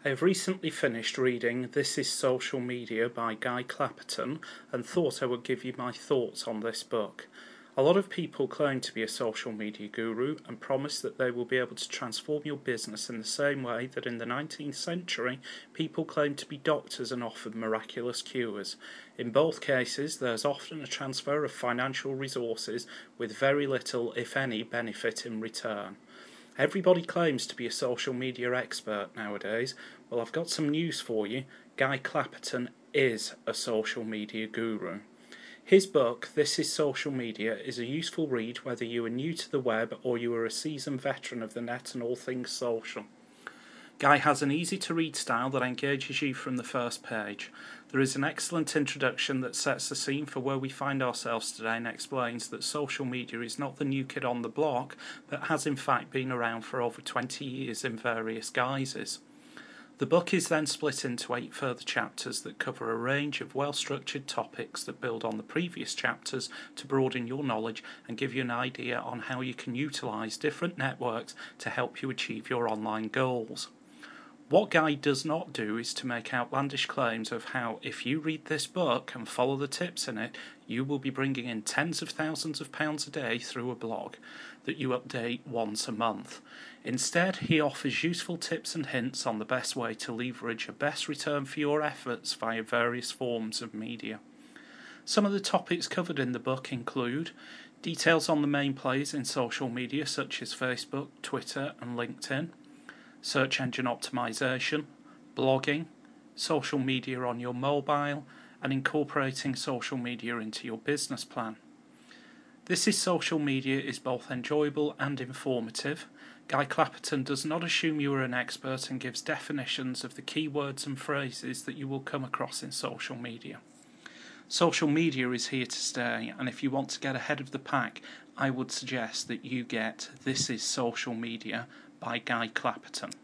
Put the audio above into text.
I have recently finished reading This is Social Media by Guy Clapperton and thought I would give you my thoughts on this book. A lot of people claim to be a social media guru and promise that they will be able to transform your business in the same way that in the 19th century people claimed to be doctors and offered miraculous cures. In both cases, there is often a transfer of financial resources with very little, if any, benefit in return. Everybody claims to be a social media expert nowadays. Well, I've got some news for you. Guy Clapperton is a social media guru. His book, This is Social Media, is a useful read whether you are new to the web or you are a seasoned veteran of the net and all things social. Guy has an easy-to-read style that engages you from the first page. There is an excellent introduction that sets the scene for where we find ourselves today and explains that social media is not the new kid on the block, but has in fact been around for over 20 years in various guises. The book is then split into 8 further chapters that cover a range of well-structured topics that build on the previous chapters to broaden your knowledge and give you an idea on how you can utilise different networks to help you achieve your online goals. What Guy does not do is to make outlandish claims of how, if you read this book and follow the tips in it, you will be bringing in tens of thousands of pounds a day through a blog that you update once a month. Instead, he offers useful tips and hints on the best way to leverage a best return for your efforts via various forms of media. Some of the topics covered in the book include details on the main players in social media such as Facebook, Twitter and LinkedIn, search engine optimization, blogging, social media on your mobile, and incorporating social media into your business plan. This is Social Media is both enjoyable and informative. Guy Clapperton does not assume you are an expert and gives definitions of the keywords and phrases that you will come across in social media. Social media is here to stay, and if you want to get ahead of the pack, I would suggest that you get This is Social Media by Guy Clapperton.